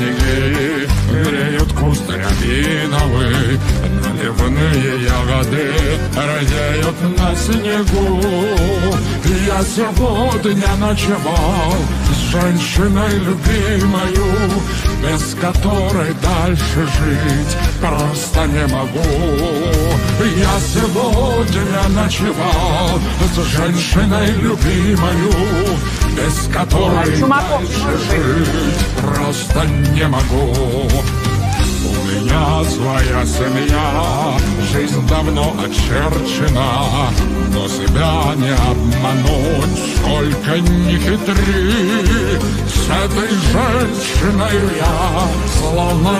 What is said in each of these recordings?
снеги, греют куст рябиновый, наливные ягоды родеют на снегу. Я сегодня ночевал с женщиной любимою, без которой дальше жить просто не могу. Я сегодня ночевал с женщиной любимою, без которой дальше жить просто не могу. У меня своя семья, жизнь давно очерчена, но себя не обмануть, сколько ни хитри. С этой женщиной я словно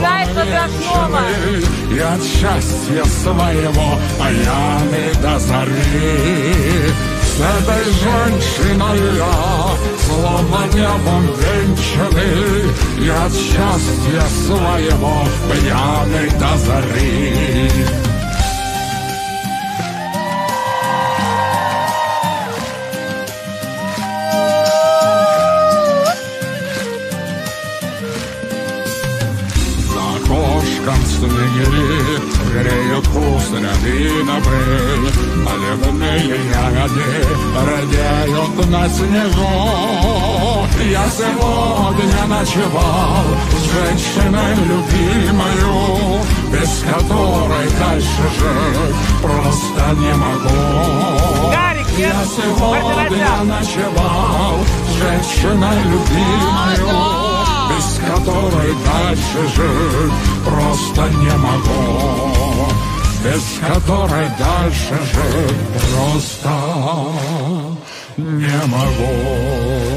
небо, и от счастья своего пьяный до зари. С этой женщиной я словно небом венчанный, и от счастья своего пьяный до зари. Снегири греют куст рябиновый, наливные ягоды родеют на снегу. Я сегодня ночевал с женщиной любимою, без которой дальше жить просто не могу. Я сегодня ночевал с женщиной любимою, без которой дальше жить просто не могу. Без которой дальше жить просто не могу.